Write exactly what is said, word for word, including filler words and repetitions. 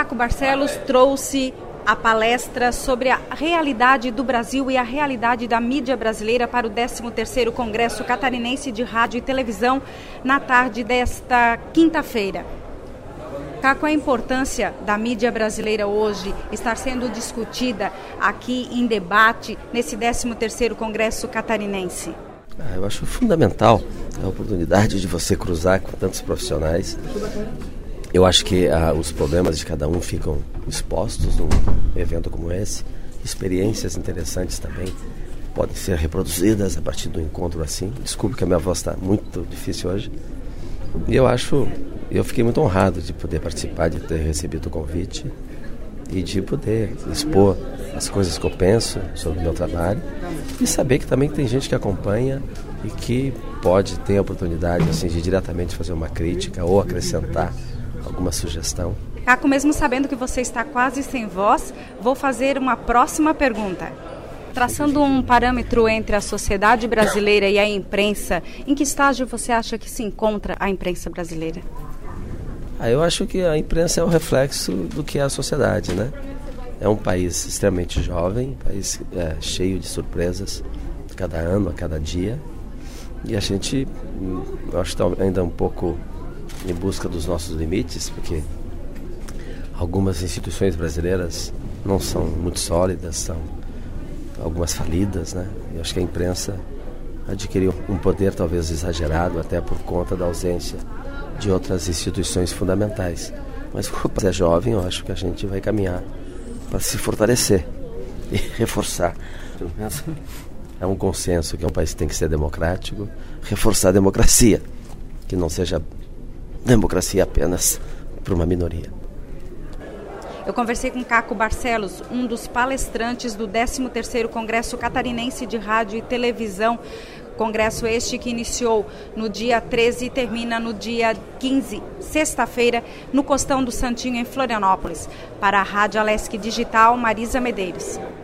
Caco Barcelos trouxe a palestra sobre a realidade do Brasil e a realidade da mídia brasileira para o décimo terceiro Congresso Catarinense de Rádio e Televisão na tarde desta quinta-feira. Caco, a importância da mídia brasileira hoje estar sendo discutida aqui em debate nesse décimo terceiro Congresso Catarinense? Ah, eu acho fundamental a oportunidade de você cruzar com tantos profissionais. Eu acho que ah, os problemas de cada um ficam expostos num evento como esse. Experiências interessantes também podem ser reproduzidas a partir do encontro assim. Desculpe que a minha voz está muito difícil hoje. E eu acho, eu fiquei muito honrado de poder participar, de ter recebido o convite e de poder expor as coisas que eu penso sobre o meu trabalho e saber que também tem gente que acompanha e que pode ter a oportunidade assim, de diretamente fazer uma crítica ou acrescentar alguma sugestão. Caco, mesmo sabendo que você está quase sem voz, vou fazer uma próxima pergunta. Traçando um parâmetro entre a sociedade brasileira e a imprensa, em que estágio você acha que se encontra a imprensa brasileira? Ah, eu acho que a imprensa é o reflexo do que é a sociedade, né? É um país extremamente jovem, um país é, cheio de surpresas a cada ano, a cada dia. E a gente, eu acho que está ainda um pouco em busca dos nossos limites, porque algumas instituições brasileiras não são muito sólidas, são algumas falidas, né? Eu acho que a imprensa adquiriu um poder talvez exagerado, até por conta da ausência de outras instituições fundamentais. Mas como é jovem, eu acho que a gente vai caminhar para se fortalecer e reforçar. É um consenso que o país tem que ser democrático, reforçar a democracia, que não seja democracia apenas para uma minoria. Eu conversei com Caco Barcelos, um dos palestrantes do décimo terceiro Congresso Catarinense de Rádio e Televisão. Congresso este que iniciou no dia treze e termina no dia quinze, sexta-feira, no Costão do Santinho, em Florianópolis. Para a Rádio Alesc Digital, Marisa Medeiros.